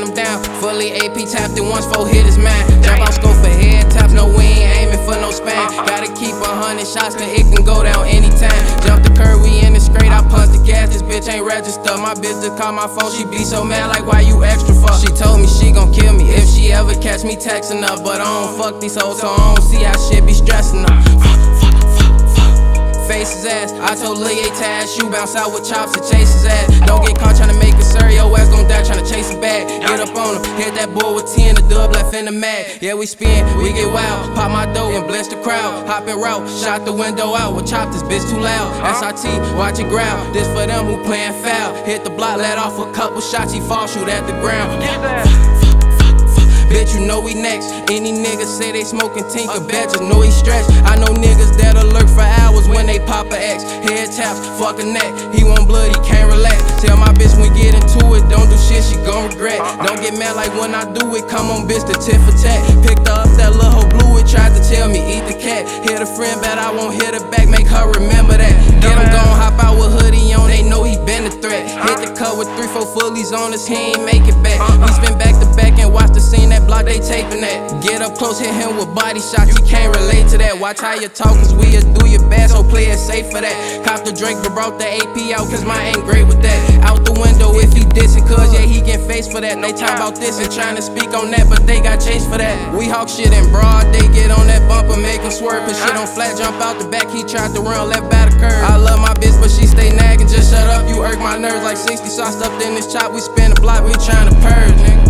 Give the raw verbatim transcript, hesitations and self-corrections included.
him down. Fully A P tapped it once, four hit his man. Jump out scope for head taps, no we ain't aiming for no span. Gotta keep a hundred shots, cause it can go down anytime. Jump the curve, we in the straight, I punch the gas, this bitch ain't registered. My bitch just call my phone, she be so mad like why you extra fuck. She told me she gon' kill me if she ever catch me texting her. But I don't fuck these hoes, so I don't see how shit be stressing her. Face his ass, I told Lil Ye Tash, you bounce out with chops and chase his ass. Don't get caught tryna make it sir, your ass gon' die tryna chase it back. Get up on him, hit that boy with ten, the dub left in the mag. Yeah, we spin, we get wild, pop my dough and bless the crowd. Hop and route, shot the window out, with chop this bitch too loud. S R T, watch it growl, this for them who playin' foul. Hit the block, let off a couple shots, he fall, shoot at the ground. Bitch, you know we next. Any niggas say they smoking tinker, bet you know he stretch. I know niggas that'll lurk for hours when they pop a X. Head taps, fuck a neck. He want blood, he can't relax. Tell my bitch when get into it, don't do shit she gon' regret. Don't get mad like when I do it, come on bitch, the tit for tat. Picked her up, that little hoe blew it, tried to tell me eat the cat. Hit a friend, bet I won't hit her back, make her remember that. Get him gon' hop out with hoodie on, they know he been a threat. Hit the cut with three, four fullies on us, he ain't make it back. We spin back to back and watch the scene, that block they taping that. Get up close, hit him with body shots, you can't relate to that. Watch how you talk, cause we'll do your best, so play it safe for that. Cop the Drake, but brought the A P out, cause mine ain't great with that. Out the window if he dissing, cause yeah, he get faced for that. They talk about this and trying to speak on that, but they got chased for that. We hawk shit in broad, they get on that bumper, make him swerve. Put shit on flat, jump out the back, he tried to run left by the curve. I love my bitch, but she stay nagging, just shut up, you irk my nerves like sixty sauce stuffed in this chop. We spin the block, we trying to purge, nigga.